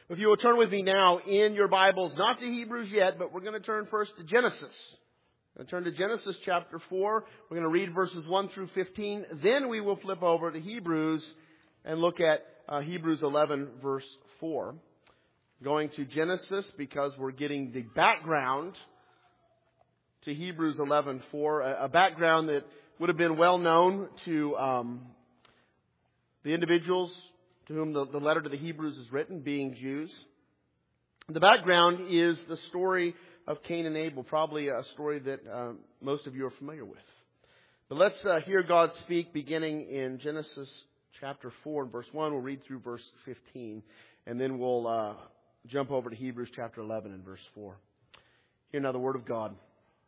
If you will turn with me now in your Bibles, not to Hebrews yet, but we're going to turn first to Genesis. We're going to turn to Genesis chapter 4. We're going to read verses 1 through 15. Then we will flip over to Hebrews and look at Hebrews 11 verse 4. Going to Genesis because we're getting the background to Hebrews 11:4, a background that would have been well known to the individuals to whom the letter to the Hebrews is written, being Jews. The background is the story of Cain and Abel, probably a story that most of you are familiar with. But let's hear God speak beginning in Genesis chapter 4 and verse 1. We'll read through verse 15, and then we'll jump over to Hebrews chapter 11 and verse 4. Hear now the word of God.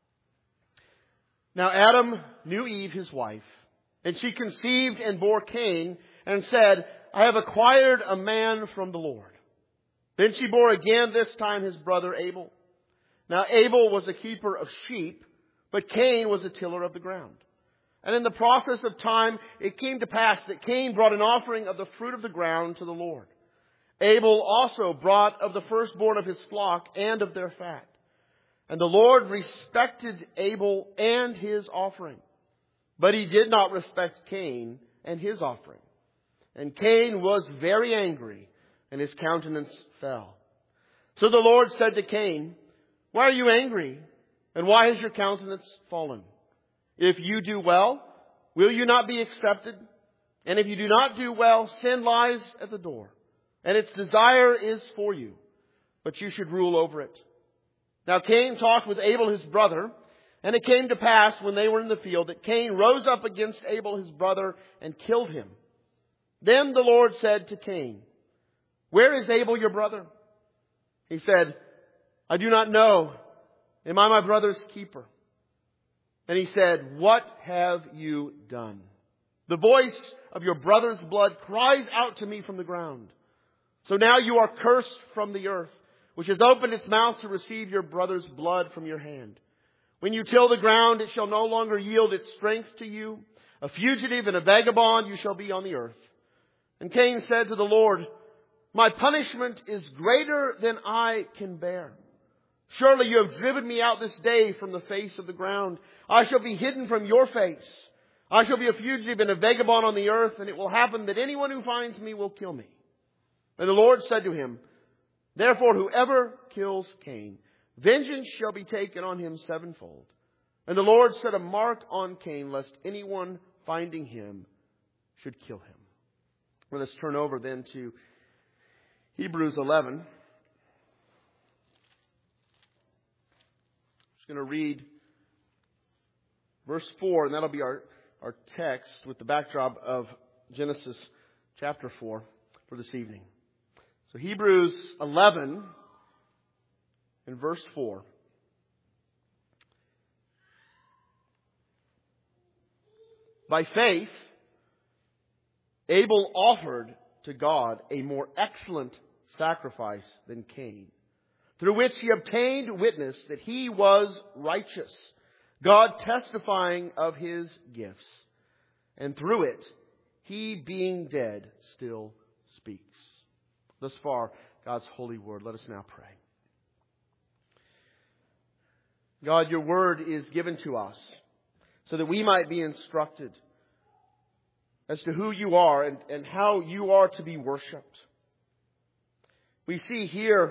Now Adam knew Eve, his wife, and she conceived and bore Cain, and said, I have acquired a man from the Lord. Then she bore again, this time his brother Abel. Now Abel was a keeper of sheep, but Cain was a tiller of the ground. And in the process of time, it came to pass that Cain brought an offering of the fruit of the ground to the Lord. Abel also brought of the firstborn of his flock and of their fat. And the Lord respected Abel and his offering, but he did not respect Cain and his offering. And Cain was very angry, and his countenance fell. So the Lord said to Cain, why are you angry? And why has your countenance fallen? If you do well, will you not be accepted? And if you do not do well, sin lies at the door, and its desire is for you, but you should rule over it. Now Cain talked with Abel his brother, and it came to pass when they were in the field that Cain rose up against Abel his brother and killed him. Then the Lord said to Cain, where is Abel your brother? He said, I do not know. Am I my brother's keeper? And he said, what have you done? The voice of your brother's blood cries out to me from the ground. So now you are cursed from the earth, which has opened its mouth to receive your brother's blood from your hand. When you till the ground, it shall no longer yield its strength to you. A fugitive and a vagabond you shall be on the earth. And Cain said to the Lord, my punishment is greater than I can bear. Surely you have driven me out this day from the face of the ground. I shall be hidden from your face. I shall be a fugitive and a vagabond on the earth, and it will happen that anyone who finds me will kill me. And the Lord said to him, therefore, whoever kills Cain, vengeance shall be taken on him sevenfold. And the Lord set a mark on Cain, lest anyone finding him should kill him. Well, let's turn over then to Hebrews 11. I'm just going to read verse 4, and that'll be our text with the backdrop of Genesis chapter 4 for this evening. So Hebrews 11 and verse 4. By faith, Abel offered to God a more excellent sacrifice than Cain, through which he obtained witness that he was righteous, God testifying of his gifts. And through it, he being dead still speaks. Thus far, God's holy word. Let us now pray. God, your word is given to us so that we might be instructed as to who you are and how you are to be worshipped. We see here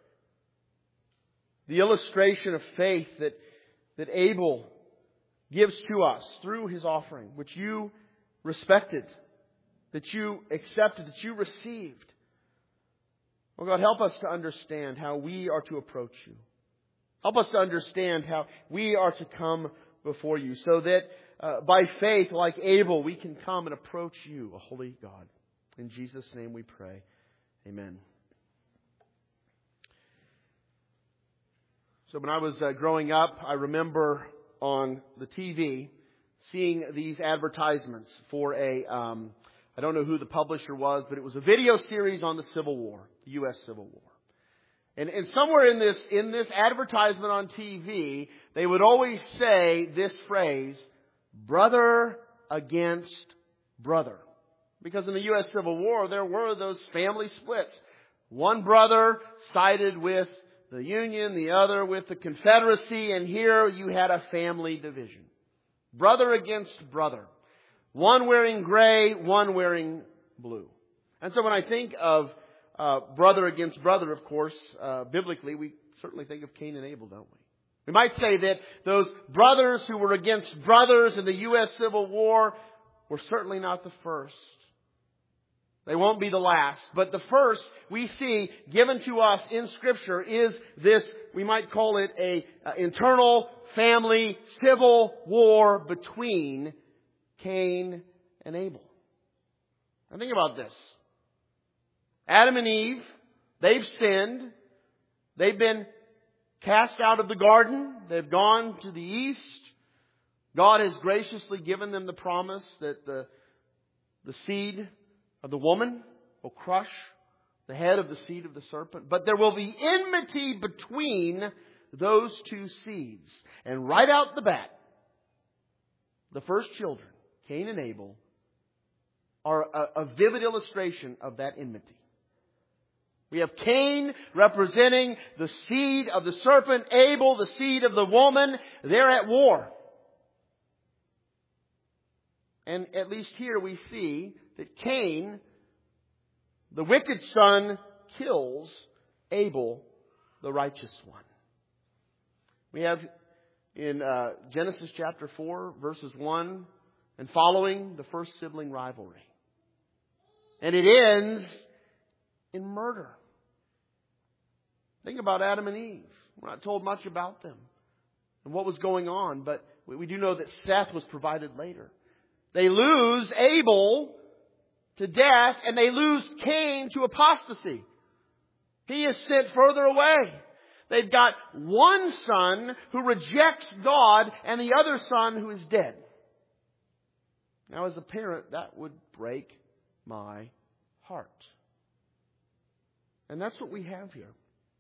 the illustration of faith that Abel gives to us through his offering, which you respected, that you accepted, that you received. Oh God, help us to understand how we are to approach you. Help us to understand how we are to come before you so that by faith, like Abel, we can come and approach you, a holy God. In Jesus' name we pray. Amen. So when I was growing up, I remember on the TV seeing these advertisements for I don't know who the publisher was, but it was a video series on the Civil War, the U.S. Civil War. And somewhere in this advertisement on TV, they would always say this phrase, brother against brother. Because in the U.S. Civil War, there were those family splits. One brother sided with the Union, the other with the Confederacy, and here you had a family division. Brother against brother. One wearing gray, one wearing blue. And so when I think of brother against brother, of course, biblically, we certainly think of Cain and Abel, don't we? We might say that those brothers who were against brothers in the U.S. Civil War were certainly not the first. They won't be the last. But the first we see given to us in Scripture is this, we might call it a internal family civil war between Cain and Abel. Now think about this. Adam and Eve, they've sinned. They've been cast out of the garden. They've gone to the east. God has graciously given them the promise that the seed of the woman will crush the head of the seed of the serpent. But there will be enmity between those two seeds. And right out the bat, the first children, Cain and Abel, are a vivid illustration of that enmity. We have Cain representing the seed of the serpent, Abel, the seed of the woman. They're at war. And at least here we see that Cain, the wicked son, kills Abel, the righteous one. We have in Genesis chapter 4, verses 1 and following, the first sibling rivalry. And it ends in murder. Think about Adam and Eve. We're not told much about them and what was going on, but we do know that Seth was provided later. They lose Abel to death, and they lose Cain to apostasy. He is sent further away. They've got one son who rejects God and the other son who is dead. Now, as a parent, that would break my heart. And that's what we have here.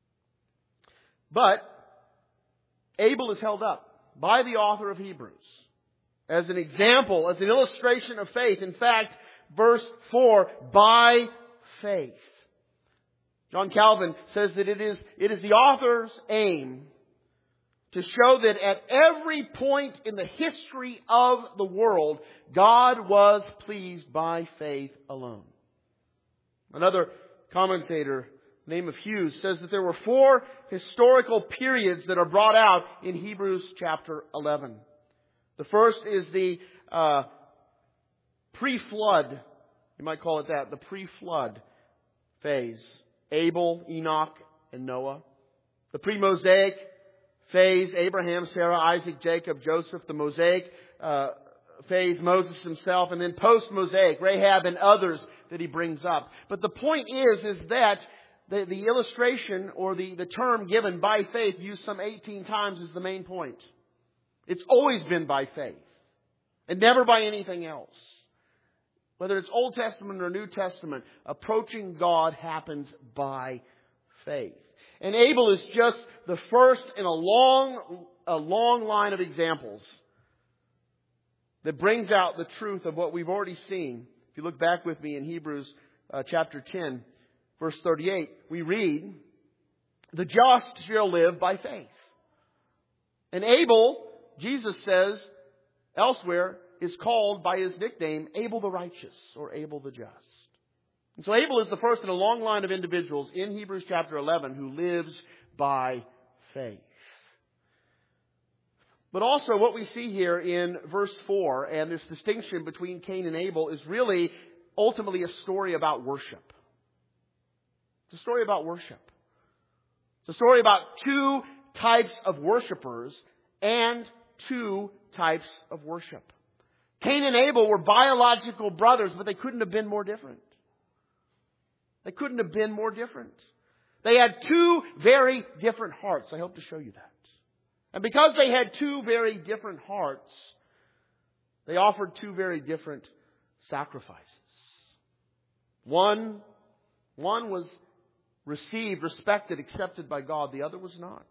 But Abel is held up by the author of Hebrews as an example, as an illustration of faith. In fact, verse 4, by faith. John Calvin says that it is the author's aim to show that at every point in the history of the world, God was pleased by faith alone. Another commentator, name of Hughes, says that there were 4 historical periods that are brought out in Hebrews chapter 11. The first is the pre-flood, you might call it that, the pre-flood phase. Abel, Enoch, and Noah. The pre-Mosaic phase, Abraham, Sarah, Isaac, Jacob, Joseph. The Mosaic phase, Moses himself. And then post-Mosaic, Rahab and others that he brings up. But the point is that the illustration or the term given by faith used some 18 times is the main point. It's always been by faith and never by anything else. Whether it's Old Testament or New Testament, approaching God happens by faith. And Abel is just the first in a long line of examples that brings out the truth of what we've already seen. If you look back with me in Hebrews chapter 10, verse 38, we read, "The just shall live by faith." And Abel, Jesus says elsewhere, is called by his nickname Abel the righteous or Abel the just. And so Abel is the first in a long line of individuals in Hebrews chapter 11 who lives by faith. But also what we see here in verse 4 and this distinction between Cain and Abel is really ultimately a story about worship. It's a story about worship. It's a story about 2 types of worshipers and 2 types of worship. Cain and Abel were biological brothers, but they couldn't have been more different. They couldn't have been more different. They had 2 very different hearts. I hope to show you that. And because they had 2 very different hearts, they offered 2 very different sacrifices. One was received, respected, accepted by God. The other was not.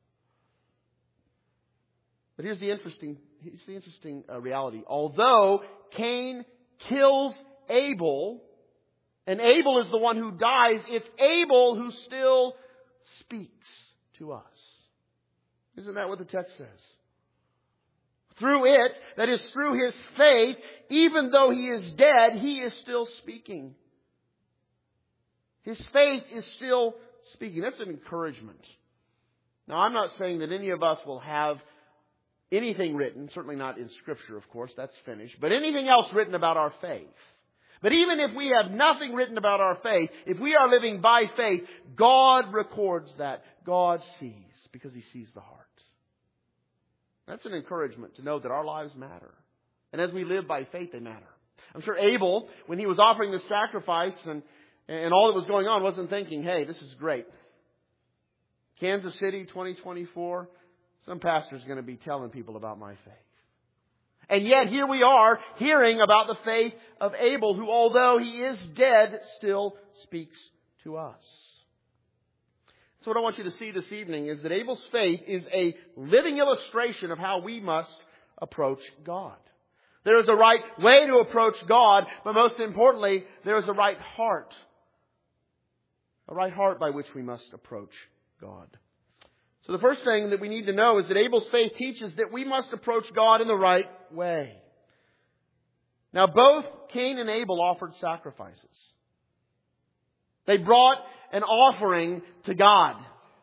But here's the interesting reality. Although Cain kills Abel, and Abel is the one who dies, it's Abel who still speaks to us. Isn't that what the text says? Through it, that is through his faith, even though he is dead, he is still speaking. His faith is still speaking. That's an encouragement. Now, I'm not saying that any of us will have anything written, certainly not in Scripture, of course, that's finished, but anything else written about our faith. But even if we have nothing written about our faith, if we are living by faith, God records that. God sees, because He sees the heart. That's an encouragement to know that our lives matter. And as we live by faith, they matter. I'm sure Abel, when he was offering the sacrifice and all that was going on, wasn't thinking, hey, this is great. Kansas City 2024, some pastor's going to be telling people about my faith. And yet here we are hearing about the faith of Abel, who although he is dead, still speaks to us. So what I want you to see this evening is that Abel's faith is a living illustration of how we must approach God. There is a right way to approach God, but most importantly, there is a right heart. A right heart by which we must approach God. So the first thing that we need to know is that Abel's faith teaches that we must approach God in the right way. Now both Cain and Abel offered sacrifices. They brought an offering to God.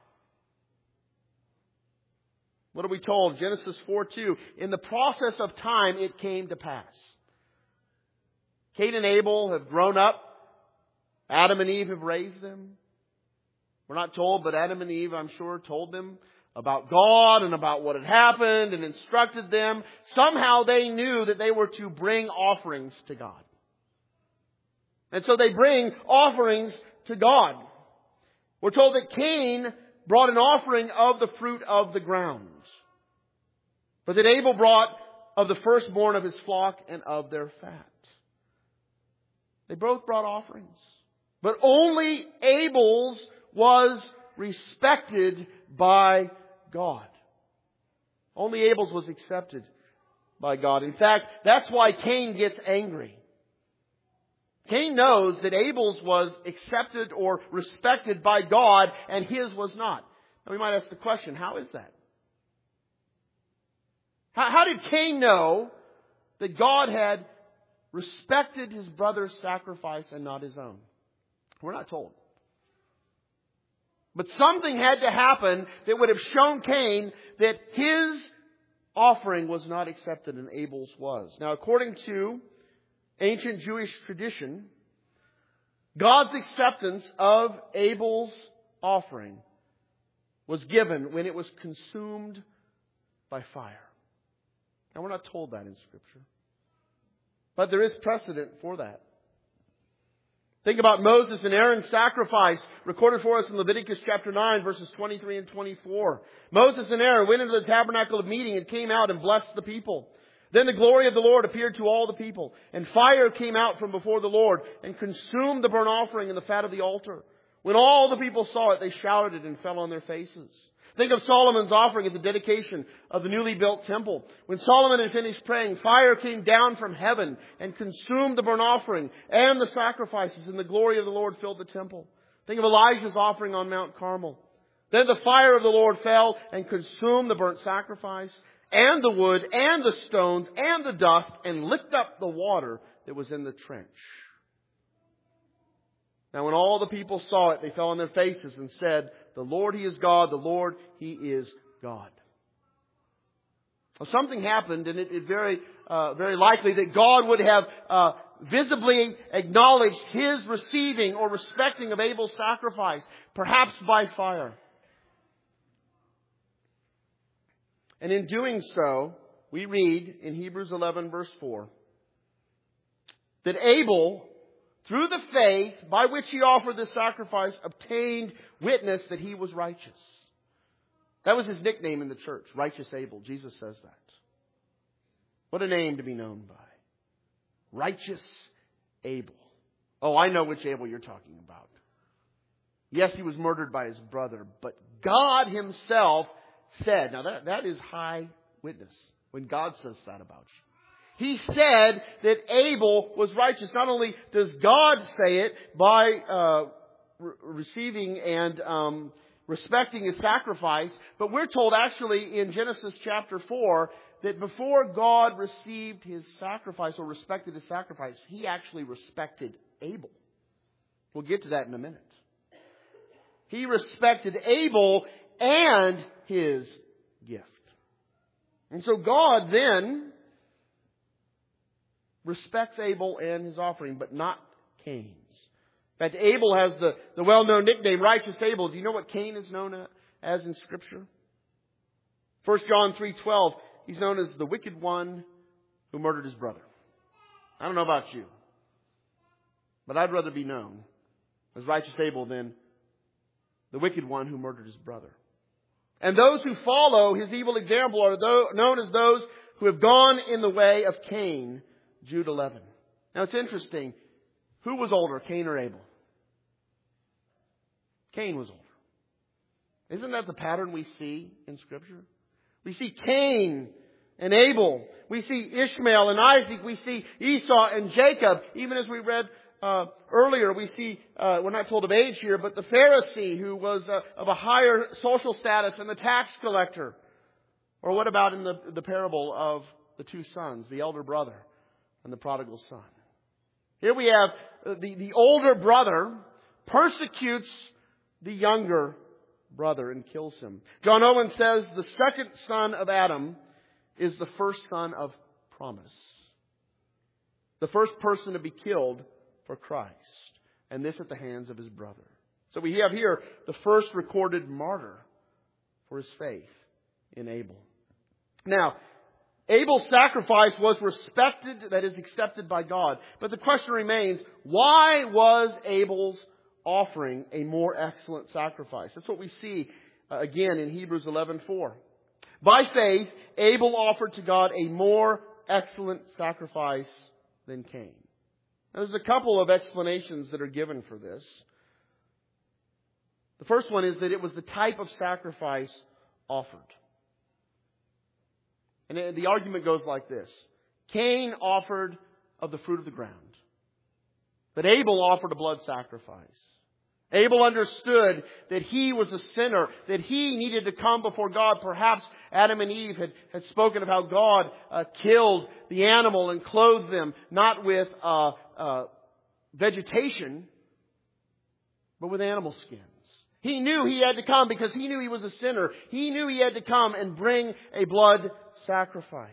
What are we told? Genesis 4:2. In the process of time, it came to pass. Cain and Abel have grown up. Adam and Eve have raised them. We're not told, but Adam and Eve, I'm sure, told them about God and about what had happened and instructed them. Somehow they knew that they were to bring offerings to God. And so they bring offerings to God. We're told that Cain brought an offering of the fruit of the ground, but that Abel brought of the firstborn of his flock and of their fat. They both brought offerings, but only Abel's was respected by God. Only Abel's was accepted by God. In fact, that's why Cain gets angry. Cain knows that Abel's was accepted or respected by God and his was not. Now we might ask the question, how is that? How did Cain know that God had respected his brother's sacrifice and not his own? We're not told. But something had to happen that would have shown Cain that his offering was not accepted and Abel's was. Now, according to ancient Jewish tradition, God's acceptance of Abel's offering was given when it was consumed by fire. Now, we're not told that in Scripture. But there is precedent for that. Think about Moses and Aaron's sacrifice recorded for us in Leviticus chapter 9 verses 23 and 24. Moses and Aaron went into the tabernacle of meeting and came out and blessed the people. Then the glory of the Lord appeared to all the people, and fire came out from before the Lord and consumed the burnt offering and the fat of the altar. When all the people saw it, they shouted and fell on their faces. Think of Solomon's offering at the dedication of the newly built temple. When Solomon had finished praying, fire came down from heaven and consumed the burnt offering and the sacrifices, and the glory of the Lord filled the temple. Think of Elijah's offering on Mount Carmel. Then the fire of the Lord fell and consumed the burnt sacrifice and the wood and the stones and the dust and licked up the water that was in the trench. Now when all the people saw it, they fell on their faces and said, "The Lord, He is God. The Lord, He is God." Well, something happened, and it very likely that God would have visibly acknowledged His receiving or respecting of Abel's sacrifice, perhaps by fire. And in doing so, we read in Hebrews 11 verse 4 that Abel, through the faith by which he offered the sacrifice, obtained witness that he was righteous. That was his nickname in the church, Righteous Abel. Jesus says that. What a name to be known by. Righteous Abel. Oh, I know which Abel you're talking about. Yes, he was murdered by his brother, but God Himself said, now that is high witness when God says that about He said that Abel was righteous. Not only does God say it by receiving and respecting his sacrifice, but we're told actually in Genesis chapter 4 that before God received his sacrifice or respected his sacrifice, he actually respected Abel. We'll get to that in a minute. He respected Abel and his gift. And so God then respects Abel and his offering, but not Cain's. In fact, Abel has the well-known nickname, Righteous Abel. Do you know what Cain is known as in Scripture? 1 John 3:12, he's known as the wicked one who murdered his brother. I don't know about you, but I'd rather be known as Righteous Abel than the wicked one who murdered his brother. And those who follow his evil example are known as those who have gone in the way of Cain, Jude 11. Now it's interesting. Who was older, Cain or Abel? Cain was older. Isn't that the pattern we see in Scripture? We see Cain and Abel. We see Ishmael and Isaac. We see Esau and Jacob. Even as we read earlier, we see, we're not told of age here, but the Pharisee who was of a higher social status and the tax collector. Or what about in the parable of the two sons, the elder brother and the prodigal son? Here we have the older brother persecutes the younger brother and kills him. John Owen says the second son of Adam is the first son of promise. The first person to be killed for Christ. And this at the hands of his brother. So we have here the first recorded martyr for his faith in Abel. Now, Abel's sacrifice was respected, that is accepted by God. But the question remains, why was Abel's offering a more excellent sacrifice? That's what we see again in Hebrews 11:4. By faith, Abel offered to God a more excellent sacrifice than Cain. Now, there's a couple of explanations that are given for this. The first one is that it was the type of sacrifice offered. And the argument goes like this. Cain offered of the fruit of the ground. But Abel offered a blood sacrifice. Abel understood that he was a sinner, that he needed to come before God. Perhaps Adam and Eve had spoken of how God killed the animal and clothed them, not with vegetation, but with animal skins. He knew he had to come because he knew he was a sinner. He knew he had to come and bring a blood sacrifice.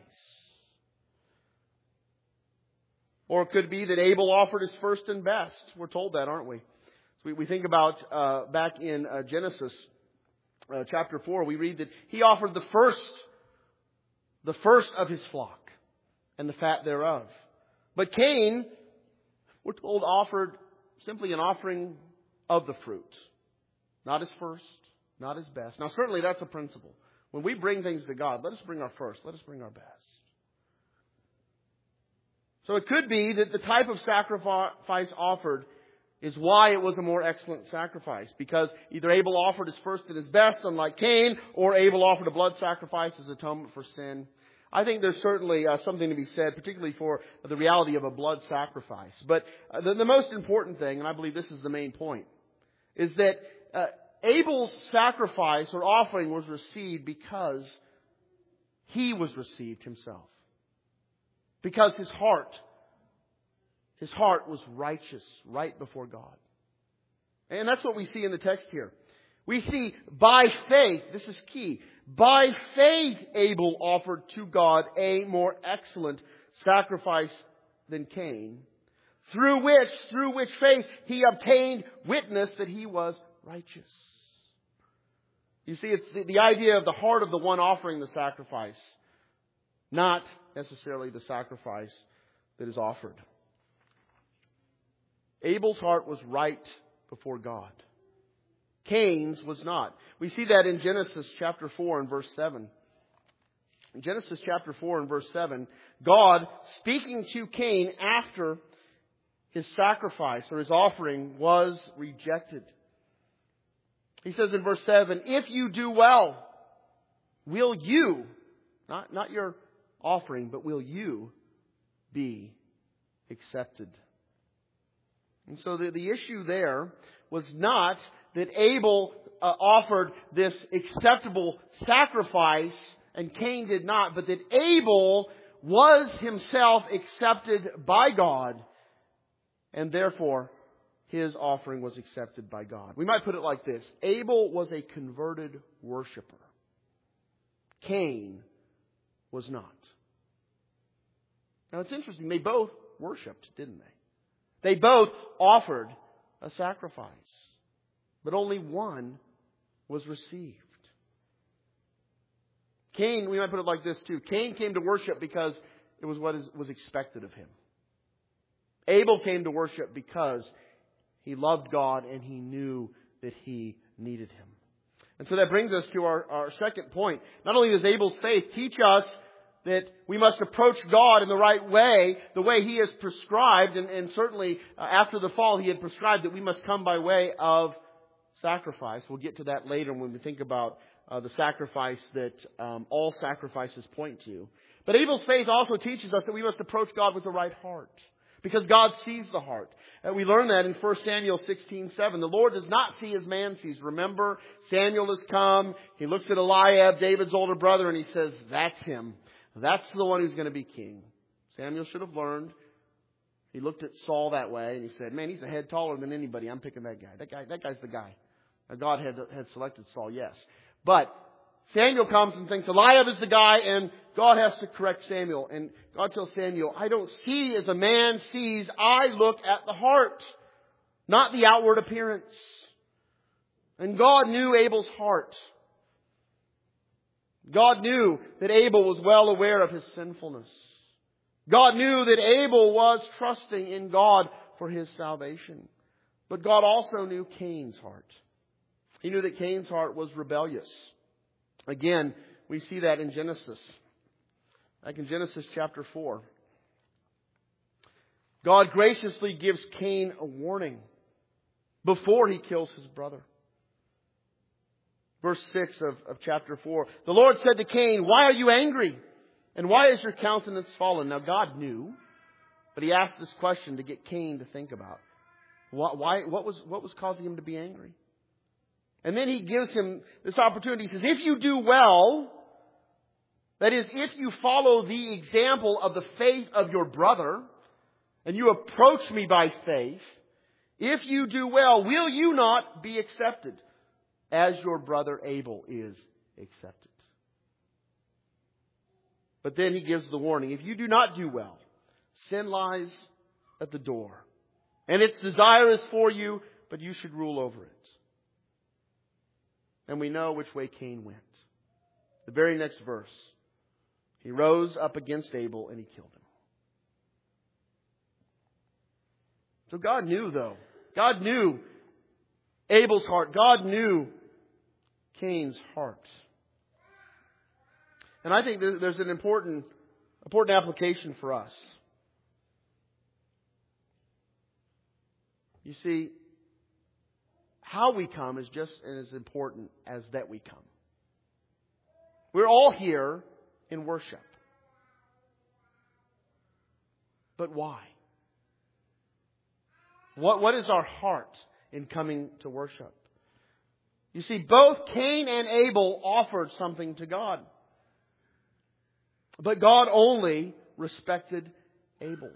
Or it could be that Abel offered his first and best. We're told that, aren't we? So we think about back in Genesis chapter 4, we read that he offered the first of his flock and the fat thereof. But Cain, we're told, offered simply an offering of the fruit. Not his first, not his best. Now certainly that's a principle. When we bring things to God, let us bring our first. Let us bring our best. So it could be that the type of sacrifice offered is why it was a more excellent sacrifice. Because either Abel offered his first and his best, unlike Cain, or Abel offered a blood sacrifice as atonement for sin. I think there's certainly something to be said, particularly for the reality of a blood sacrifice. But the most important thing, and I believe this is the main point, is that Abel's sacrifice or offering was received because he was received himself. Because his heart was righteous right before God. And that's what we see in the text here. We see by faith, this is key, by faith Abel offered to God a more excellent sacrifice than Cain, through which faith he obtained witness that he was righteous. You see, it's the idea of the heart of the one offering the sacrifice, not necessarily the sacrifice that is offered. Abel's heart was right before God. Cain's was not. We see that in Genesis chapter 4 and verse 7. In Genesis chapter 4 and verse 7, God, speaking to Cain after his sacrifice or his offering was rejected. He says in verse 7, if you do well, will you, not your offering, but will you be accepted. And so the issue there was not that Abel offered this acceptable sacrifice and Cain did not, but that Abel was himself accepted by God, and therefore his offering was accepted by God. We might put it like this: Abel was a converted worshiper. Cain was not. Now it's interesting, they both worshipped, didn't they? They both offered a sacrifice, but only one was received. Cain, we might put it like this too. Cain came to worship because it was what was expected of him. Abel came to worship because he loved God and he knew that he needed Him. And so that brings us to our second point. Not only does Abel's faith teach us that we must approach God in the right way, the way He has prescribed, and certainly after the fall He had prescribed that we must come by way of sacrifice. We'll get to that later when we think about the sacrifice that all sacrifices point to. But Abel's faith also teaches us that we must approach God with the right heart, because God sees the heart. And we learn that in 1 Samuel 16:7. The Lord does not see as man sees. Remember, Samuel has come. He looks at Eliab, David's older brother, and he says, that's him. That's the one who's going to be king. Samuel should have learned. He looked at Saul that way and he said, man, he's a head taller than anybody. I'm picking that guy. That guy's the guy. Now, God had selected Saul, yes. But Samuel comes and thinks Eliab is the guy, and God has to correct Samuel. And God tells Samuel, I don't see as a man sees. I look at the heart, not the outward appearance. And God knew Abel's heart. God knew that Abel was well aware of his sinfulness. God knew that Abel was trusting in God for his salvation. But God also knew Cain's heart. He knew that Cain's heart was rebellious. Again, we see that in Genesis. Like in Genesis chapter 4. God graciously gives Cain a warning before he kills his brother. Verse 6 of chapter 4. The Lord said to Cain, why are you angry? And why is your countenance fallen? Now God knew, but He asked this question to get Cain to think about. What was causing him to be angry? And then He gives him this opportunity. He says, if you do well, that is, if you follow the example of the faith of your brother, and you approach me by faith, if you do well, will you not be accepted as your brother Abel is accepted? But then He gives the warning. If you do not do well, sin lies at the door. And its desire is for you, but you should rule over it. And we know which way Cain went. The very next verse. He rose up against Abel and he killed him. So God knew, though. God knew Abel's heart. God knew Cain's heart. And I think there's an important application for us. You see, how we come is just as important as that we come. We're all here in worship. But why? What is our heart in coming to worship? You see, both Cain and Abel offered something to God. But God only respected Abel's.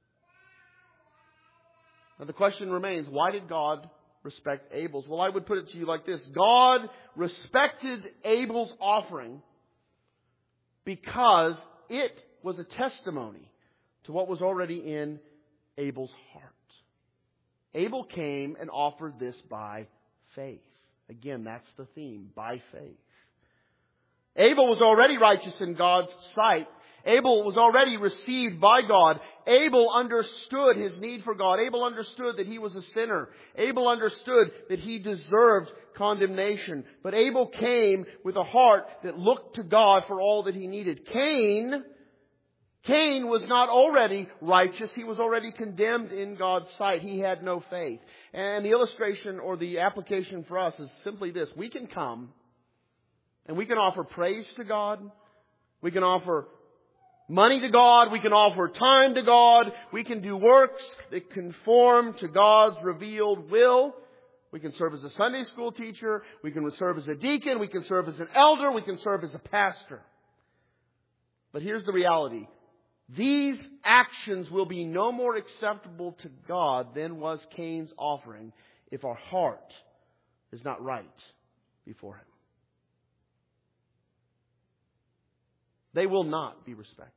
Now the question remains, why did God respect Abel's? Well, I would put it to you like this. God respected Abel's offering because it was a testimony to what was already in Abel's heart. Abel came and offered this by faith. Again, that's the theme, by faith. Abel was already righteous in God's sight. Abel was already received by God. Abel understood his need for God. Abel understood that he was a sinner. Abel understood that he deserved condemnation. But Abel came with a heart that looked to God for all that he needed. Cain was not already righteous. He was already condemned in God's sight. He had no faith. And the illustration or the application for us is simply this. We can come and we can offer praise to God. We can offer money to God. We can offer time to God. We can do works that conform to God's revealed will. We can serve as a Sunday school teacher. We can serve as a deacon. We can serve as an elder. We can serve as a pastor. But here's the reality. These actions will be no more acceptable to God than was Cain's offering if our heart is not right before Him. They will not be respected.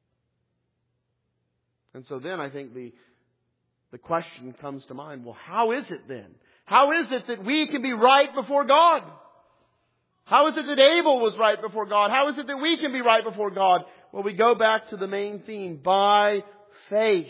And so then I think the question comes to mind, well, how is it then? How is it that we can be right before God? How is it that Abel was right before God? How is it that we can be right before God? Well, we go back to the main theme, by faith.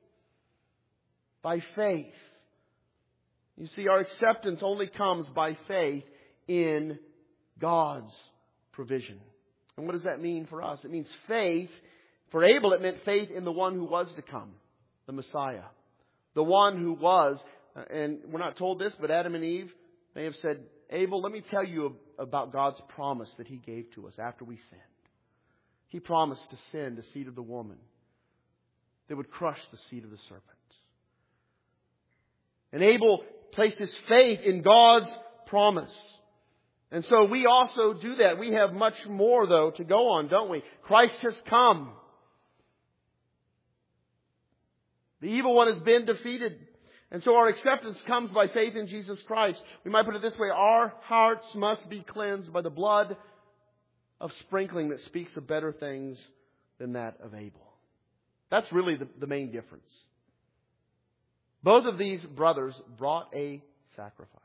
By faith. You see, our acceptance only comes by faith in God's provision. And what does that mean for us? It means faith. For Abel, it meant faith in the one who was to come, the Messiah. The one who was, and we're not told this, but Adam and Eve may have said, Abel, let me tell you about God's promise that He gave to us after we sinned. He promised to send a seed of the woman that would crush the seed of the serpent. And Abel placed his faith in God's promise. And so we also do that. We have much more, though, to go on, don't we? Christ has come. The evil one has been defeated. And so our acceptance comes by faith in Jesus Christ. We might put it this way. Our hearts must be cleansed by the blood of sprinkling that speaks of better things than that of Abel. That's really the main difference. Both of these brothers brought a sacrifice.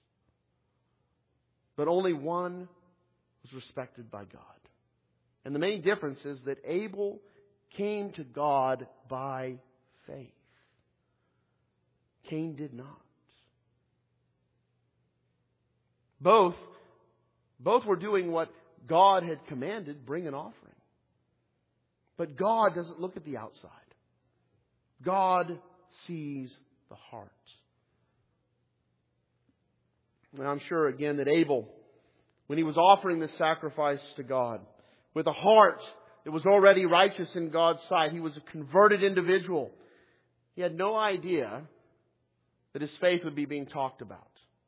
But only one was respected by God. And the main difference is that Abel came to God by faith. Cain did not. Both were doing what God had commanded, bring an offering. But God doesn't look at the outside. God sees the heart. And I'm sure again that Abel, when he was offering this sacrifice to God, with a heart that was already righteous in God's sight, he was a converted individual. He had no idea that his faith would be being talked about.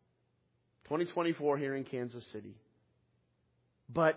2024 here in Kansas City. But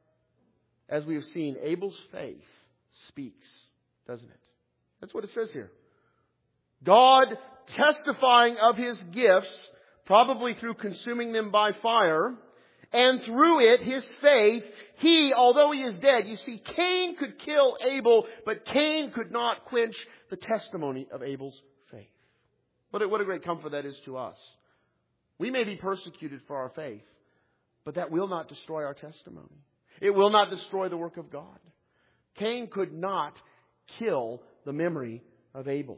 as we have seen, Abel's faith speaks, doesn't it? That's what it says here. God testifying of His gifts, probably through consuming them by fire, and through it, his faith, he, although he is dead, you see, Cain could kill Abel, but Cain could not quench the testimony of Abel's faith. What a great comfort that is to us. We may be persecuted for our faith, but that will not destroy our testimony. It will not destroy the work of God. Cain could not kill the memory of Abel.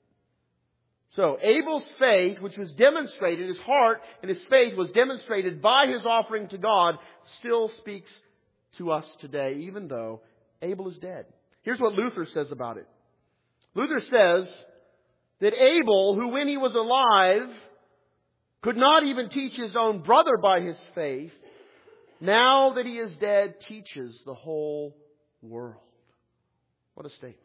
So Abel's faith, which was demonstrated, his heart and his faith was demonstrated by his offering to God, still speaks to us today, even though Abel is dead. Here's what Luther says about it. Luther says that Abel, who when he was alive could not even teach his own brother by his faith, now that he is dead, teaches the whole world. What a statement.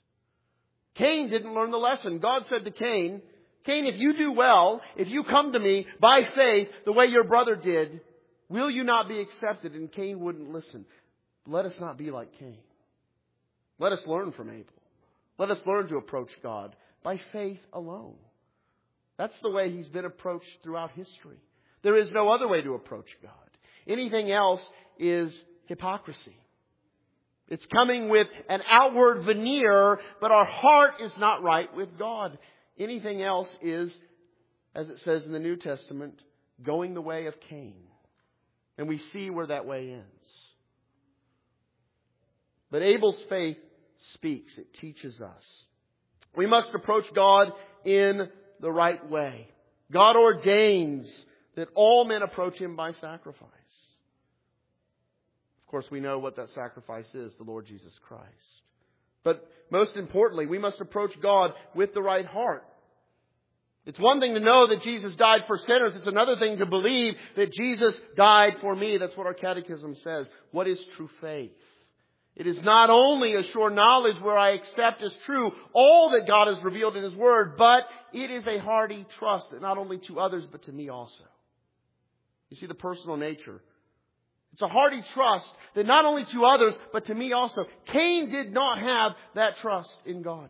Cain didn't learn the lesson. God said to Cain, Cain, if you do well, if you come to me by faith the way your brother did, will you not be accepted? And Cain wouldn't listen. Let us not be like Cain. Let us learn from Abel. Let us learn to approach God by faith alone. That's the way He's been approached throughout history. There is no other way to approach God. Anything else is hypocrisy. It's coming with an outward veneer, but our heart is not right with God. Anything else is, as it says in the New Testament, going the way of Cain. And we see where that way ends. But Abel's faith speaks. It teaches us. We must approach God in the right way. God ordains that all men approach Him by sacrifice. Of course, we know what that sacrifice is, the Lord Jesus Christ. But most importantly, we must approach God with the right heart. It's one thing to know that Jesus died for sinners. It's another thing to believe that Jesus died for me. That's what our catechism says. What is true faith? It is not only a sure knowledge where I accept as true all that God has revealed in His Word, but it is a hearty trust that not only to others, but to me also. You see the personal nature. It's a hearty trust that not only to others, but to me also. Cain did not have that trust in God.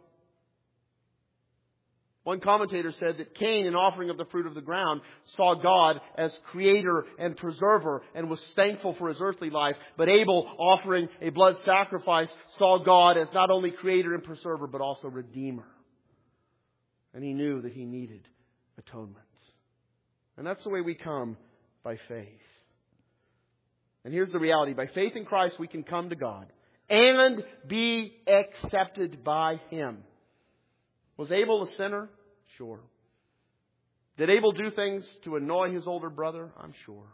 One commentator said that Cain, in offering of the fruit of the ground, saw God as creator and preserver and was thankful for his earthly life. But Abel, offering a blood sacrifice, saw God as not only creator and preserver, but also redeemer. And he knew that he needed atonement. And that's the way we come by faith. And here's the reality. By faith in Christ, we can come to God and be accepted by Him. Was Abel a sinner? Sure. Did Abel do things to annoy his older brother? I'm sure.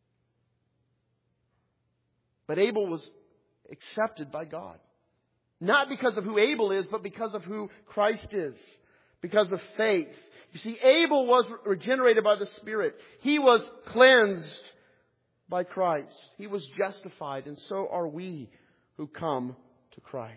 But Abel was accepted by God. Not because of who Abel is, but because of who Christ is. Because of faith. You see, Abel was regenerated by the Spirit. He was cleansed by Christ. He was justified, and so are we who come to Christ.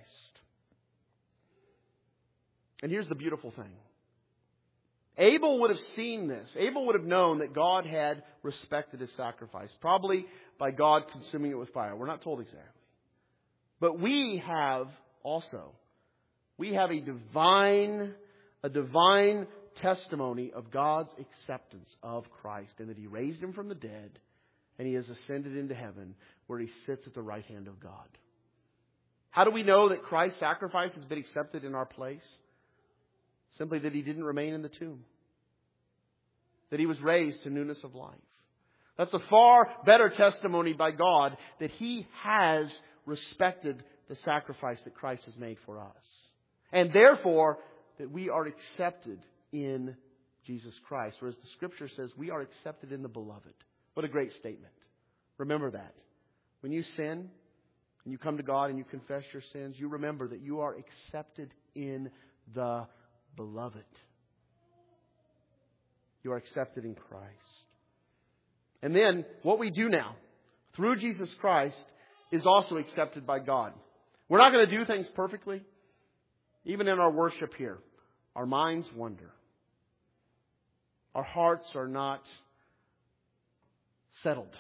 And here's the beautiful thing. Abel would have seen this. Abel would have known that God had respected his sacrifice. Probably by God consuming it with fire. We're not told exactly. But we have also. We have a divine testimony of God's acceptance of Christ. And that He raised Him from the dead. And He has ascended into heaven where He sits at the right hand of God. How do we know that Christ's sacrifice has been accepted in our place? Simply that He didn't remain in the tomb. That He was raised to newness of life. That's a far better testimony by God that He has respected the sacrifice that Christ has made for us. And therefore, that we are accepted in Jesus Christ. Or as the Scripture says, we are accepted in the Beloved. What a great statement. Remember that. When you sin, and you come to God and you confess your sins, you remember that you are accepted in the Beloved. You are accepted in Christ. And then, what we do now, through Jesus Christ, is also accepted by God. We're not going to do things perfectly. Even in our worship here, our minds wander. Our hearts are not settled.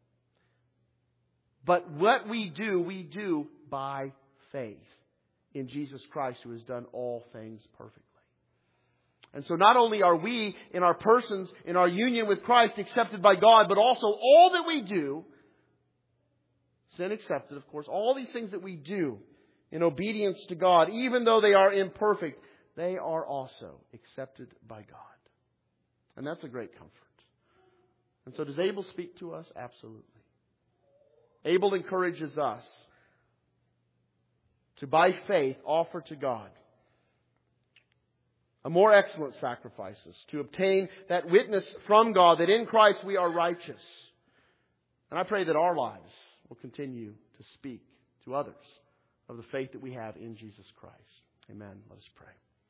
But what we do by faith in Jesus Christ, who has done all things perfectly. And so not only are we, in our persons, in our union with Christ, accepted by God, but also all that we do, sin accepted, of course, all these things that we do in obedience to God, even though they are imperfect, they are also accepted by God. And that's a great comfort. And so does Abel speak to us? Absolutely. Abel encourages us to, by faith, offer to God a more excellent sacrifices, to obtain that witness from God that in Christ we are righteous. And I pray that our lives will continue to speak to others of the faith that we have in Jesus Christ. Amen. Let us pray.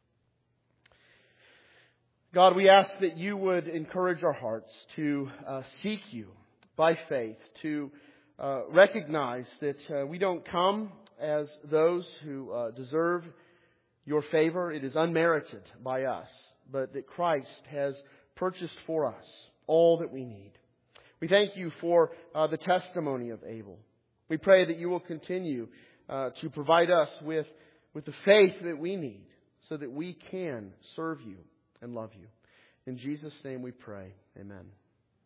God, we ask that You would encourage our hearts to seek You by faith, to recognize that we don't come as those who deserve Your favor. It is unmerited by us, but that Christ has purchased for us all that we need. We thank You for the testimony of Abel. We pray that You will continue to provide us with the faith that we need so that we can serve You and love You. In Jesus' name we pray. Amen.